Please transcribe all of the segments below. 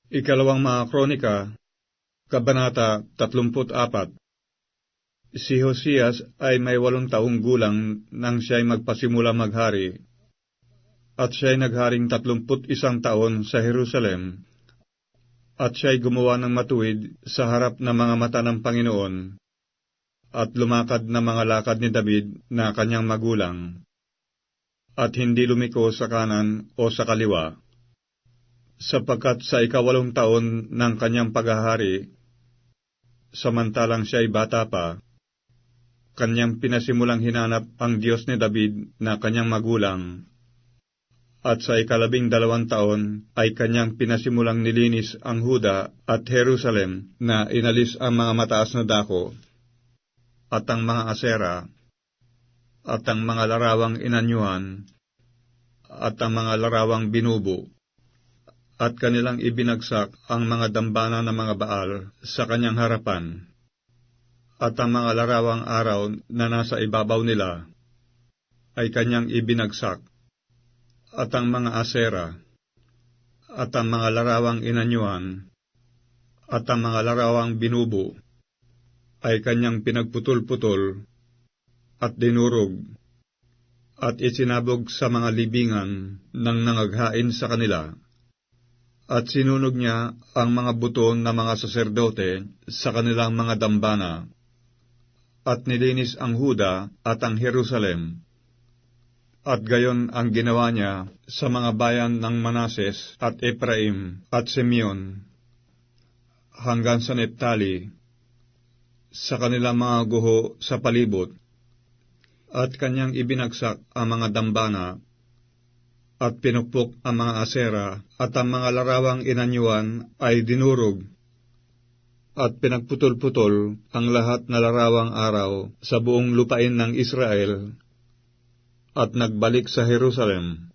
Ikalawang mga Kronika, Kabanata 34. Si Josias ay may 8 taong gulang nang siya'y magpasimula maghari, at siya'y nagharing 31 taon sa Jerusalem, at siya'y gumawa ng matuwid sa harap ng mga mata ng Panginoon, at lumakad na mga lakad ni David na kanyang magulang, at hindi lumiko sa kanan o sa kaliwa. Sapagkat sa 8 taon ng kanyang paghahari, samantalang siya'y bata pa, kanyang pinasimulang hinanap ang Diyos ni David na kanyang magulang, at sa 12 taon ay kanyang pinasimulang nilinis ang Huda at Jerusalem na inalis ang mga mataas na dako, at ang mga asera, at ang mga larawang inanyuhan, at ang mga larawang binubo, at kanilang ibinagsak ang mga dambana ng mga Baal sa kanyang harapan, at ang mga larawang araw na nasa ibabaw nila ay kanyang ibinagsak, at ang mga asera, at ang mga larawang inanyuhan, at ang mga larawang binubo ay kanyang pinagputol-putol at dinurog, at isinabog sa mga libingan ng nangaghain sa kanila. At sinunog niya ang mga buto ng mga saserdote sa kanilang mga dambana, at nilinis ang Huda at ang Jerusalem. At gayon ang ginawa niya sa mga bayan ng Manases at Ephraim at Simeon, hanggang sa Neptali, sa kanilang mga guho sa palibot, at kanyang ibinagsak ang mga dambana, at pinukpok ang mga asera, at ang mga larawang inanyuan ay dinurog, at pinagputol-putol ang lahat na larawang araw sa buong lupain ng Israel, at nagbalik sa Jerusalem.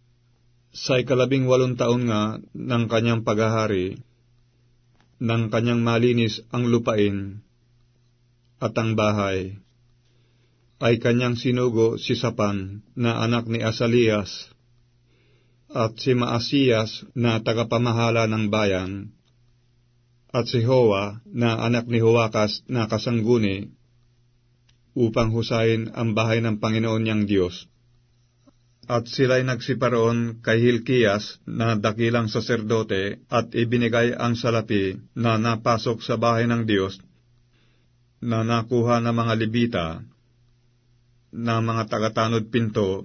Sa 18 taon nga ng kanyang paghahari, nang kanyang malinis ang lupain at ang bahay, ay kanyang sinugo si Sapan na anak ni Asalias, at si Maasiyas na tagapamahala ng bayan, at si Hoa na anak ni Joakas na kasangguni, upang husayin ang bahay ng Panginoon niyang Diyos. At sila'y nagsiparoon kay Hilkias na dakilang saserdote, at ibinigay ang salapi na napasok sa bahay ng Diyos, na nakuha ng mga Libita, na mga tagatanod pinto,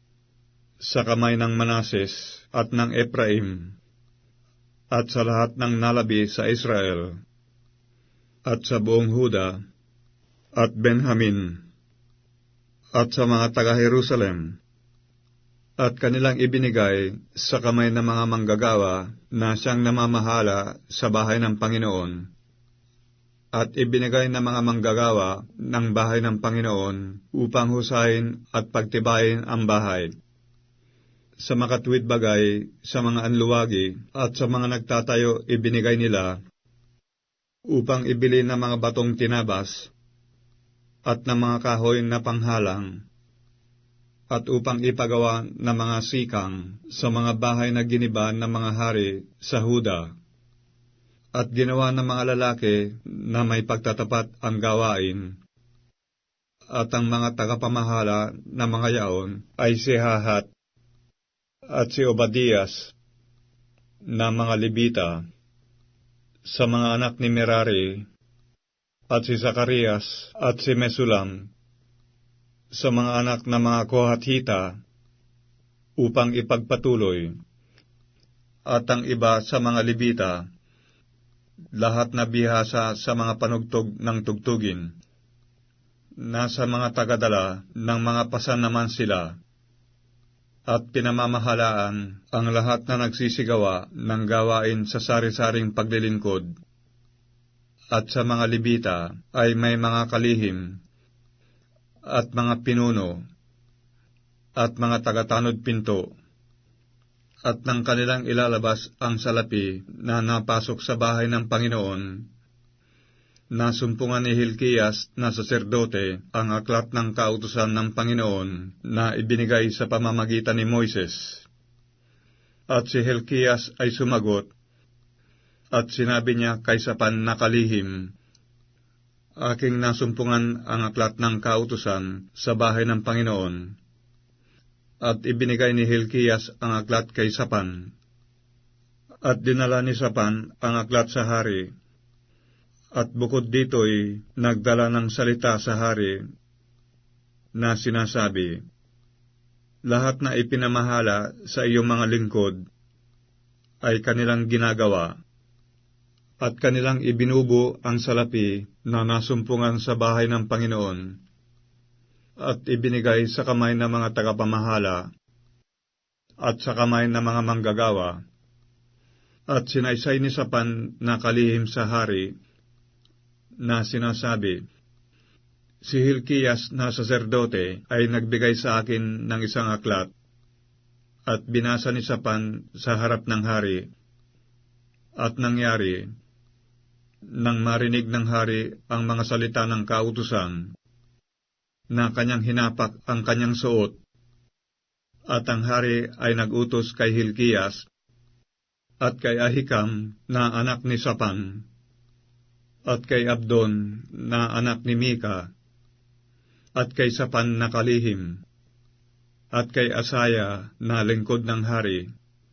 sa kamay ng Manases at ng Ephraim, at sa lahat ng nalabi sa Israel, at sa buong Huda at Benjamin, at sa mga taga-Jerusalem, at kanilang ibinigay sa kamay ng mga manggagawa na siyang namamahala sa bahay ng Panginoon, at ibinigay ng mga manggagawa ng bahay ng Panginoon upang husayin at pagtibayin ang bahay. Sa makatuwid bagay, sa mga anluwagi, at sa mga nagtatayo ibinigay nila, upang ibili ng mga batong tinabas, at ng mga kahoy na panghalang, at upang ipagawa ng mga sikang sa mga bahay na giniba ng mga hari sa Huda, at ginawa ng mga lalaki na may pagtatapat ang gawain, at ang mga tagapamahala ng mga yaon ay si Hahat, at si Obadias, na mga Libita, sa mga anak ni Merari, at si Zacarias, at si Mesulam, sa mga anak ng mga Kohathita, upang ipagpatuloy, at ang iba sa mga Libita, lahat na bihasa sa mga panugtog ng tugtugin. Nasa mga tagadala ng mga pasan naman sila, at pinamamahalaan ang lahat na nagsisigawa ng gawain sa sari-saring paglilingkod. At sa mga Libita ay may mga kalihim, at mga pinuno, at mga tagatanod pinto, at nang kanilang ilalabas ang salapi na napasok sa bahay ng Panginoon, nasumpungan ni Hilkias na saserdote ang aklat ng kautusan ng Panginoon na ibinigay sa pamamagitan ni Moises. At si Hilkias ay sumagot, At sinabi niya kay Shaphan na kalihim, aking nasumpungan ang aklat ng kautusan sa bahay ng Panginoon. At ibinigay ni Hilkias ang aklat kay Shaphan. At dinala ni Shaphan ang aklat sa hari. At bukod dito'y nagdala ng salita sa hari na sinasabi, lahat na ipinamahala sa iyong mga lingkod ay kanilang ginagawa, at kanilang ibinubo ang salapi na nasumpungan sa bahay ng Panginoon, at ibinigay sa kamay ng mga tagapamahala, at sa kamay ng mga manggagawa, at sinaysay ni Shaphan na kalihim sa hari, na sinasabi, si Hilkias na saserdote ay nagbigay sa akin ng isang aklat, at binasa ni Shaphan sa harap ng hari. At nangyari, nang marinig ng hari ang mga salita ng kautusan, na kanyang hinapak ang kanyang suot, at ang hari ay nagutos kay Hilkias, at kay Ahikam na anak ni Shaphan, at kay Abdon na anak ni Mika, at kay Shaphan na kalihim, at kay Asaya na lingkod ng hari,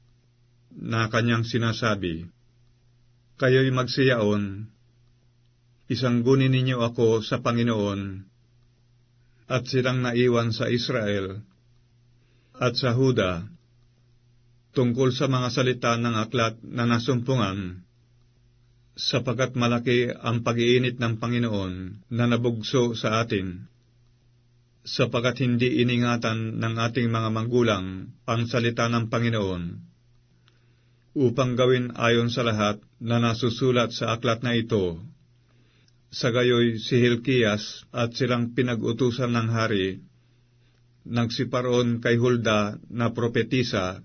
na kanyang sinasabi, kayo'y magsiyaon, isanggunin ninyo ako sa Panginoon, at silang naiwan sa Israel, at sa Huda, tungkol sa mga salita ng aklat na nasumpungan, sapagkat malaki ang pag-iinit ng Panginoon na nabugso sa atin, sapagkat hindi iningatan ng ating mga magulang ang salita ng Panginoon, upang gawin ayon sa lahat na nasusulat sa aklat na ito. Sa gayoy si Hilkias at silang pinag-utusan ng hari, nagsiparoon kay Hulda na propetisa,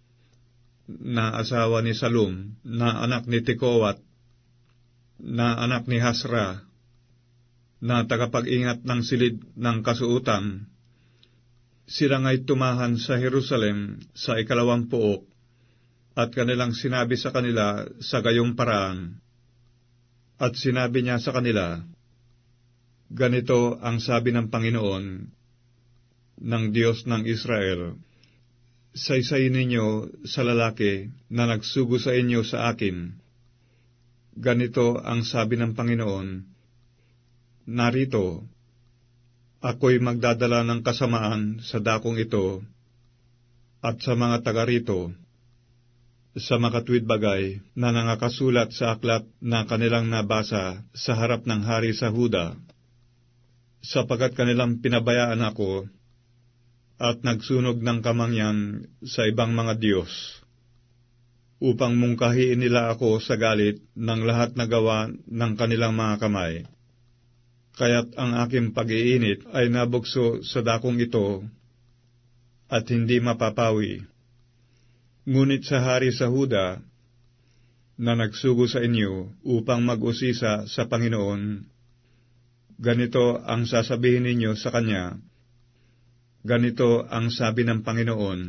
na asawa ni Salum, na anak ni Tikowat, na anak ni Hasra, na tagapag-ingat ng silid ng kasuutan. Sila nga'y tumahan sa Jerusalem sa 2 puok, at kanilang sinabi sa kanila sa gayong paraan. At sinabi niya sa kanila, ganito ang sabi ng Panginoon, ng Diyos ng Israel, saysayin ninyo sa lalaki na nagsugo sa inyo sa akin. Ganito ang sabi ng Panginoon, narito, ako'y magdadala ng kasamaan sa dakong ito, at sa mga taga rito, sa makatwid bagay na nangakasulat sa aklat na kanilang nabasa sa harap ng hari sa Huda, sapagkat kanilang pinabayaan ako, at nagsunog ng kamangyan sa ibang mga Diyos, upang mungkahiin nila ako sa galit ng lahat na gawa ng kanilang mga kamay. Kaya't ang aking pag-iinit ay nabukso sa dakong ito, at hindi mapapawi. Ngunit sa hari sa Huda, na nagsugo sa inyo upang mag-usisa sa Panginoon, ganito ang sasabihin ninyo sa kanya, ganito ang sabi ng Panginoon,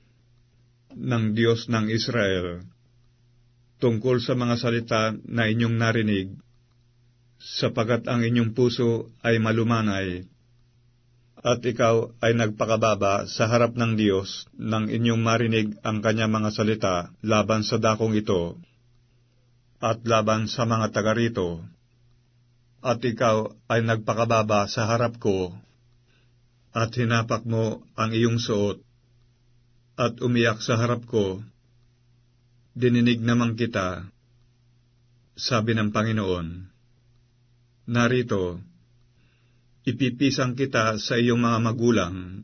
ng Diyos ng Israel, tungkol sa mga salita na inyong narinig, sapagkat ang inyong puso ay malumanay, at ikaw ay nagpakababa sa harap ng Diyos nang inyong marinig ang kanya mga salita laban sa dakong ito, at laban sa mga taga rito, at ikaw ay nagpakababa sa harap ko, at hinapak mo ang iyong suot, at umiyak sa harap ko. Dininig naman kita, sabi ng Panginoon. Narito, ipipisang kita sa iyong mga magulang,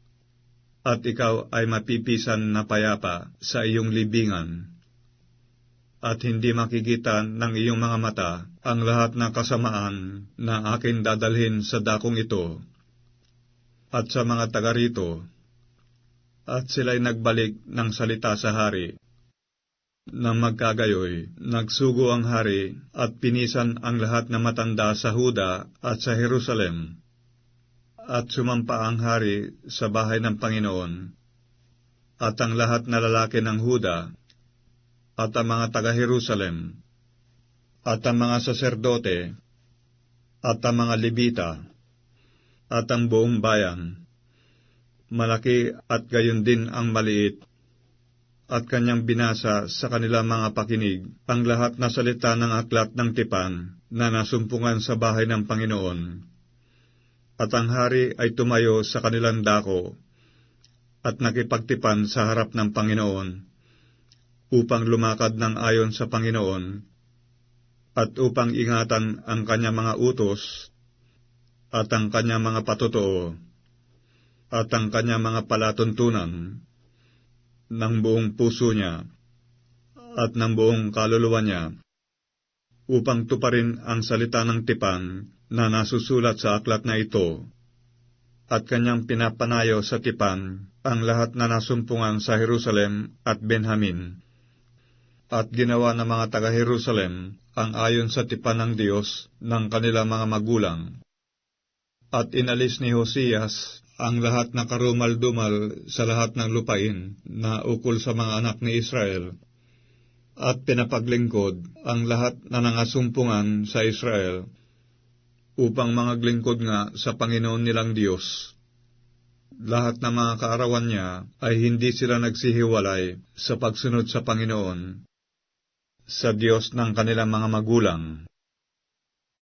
at ikaw ay mapipisan na payapa sa iyong libingan, at hindi makikita ng iyong mga mata ang lahat ng kasamaan na akin dadalhin sa dakong ito, at sa mga taga rito. At sila'y nagbalik ng salita sa hari. Nang magkagayoy, nagsugo ang hari at pinisan ang lahat na matanda sa Huda at sa Jerusalem. At sumampa ang hari sa bahay ng Panginoon. At ang lahat na lalaki ng Huda, at ang mga taga-Jerusalem, at ang mga saserdote, at ang mga Levita, at ang buong bayan, malaki at gayon din ang maliit, at kanyang binasa sa kanilang mga pakinig ang lahat na salita ng aklat ng tipan na nasumpungan sa bahay ng Panginoon. At ang hari ay tumayo sa kanilang dako, at nakipagtipan sa harap ng Panginoon, upang lumakad ng ayon sa Panginoon, at upang ingatan ang kanyang mga utos, at ang kanyang mga patotoo, at ang kanyang mga palatuntunan, ng buong puso niya, at ng buong kaluluwa niya, upang tuparin ang salita ng tipan na nasusulat sa aklat na ito, at kanyang pinapanayo sa tipan ang lahat na nasumpungan sa Jerusalem at Benjamin. At ginawa ng mga taga-Jerusalem ang ayon sa tipan ng Diyos ng kanilang mga magulang. At inalis ni Hosias ang lahat na karumal-dumal sa lahat ng lupain na ukol sa mga anak ni Israel, at pinapaglingkod ang lahat na nangasumpungan sa Israel, upang mangaglingkod nga sa Panginoon nilang Diyos. Lahat ng mga kaarawan niya ay hindi sila nagsihiwalay sa pagsunod sa Panginoon, sa Diyos ng kanilang mga magulang.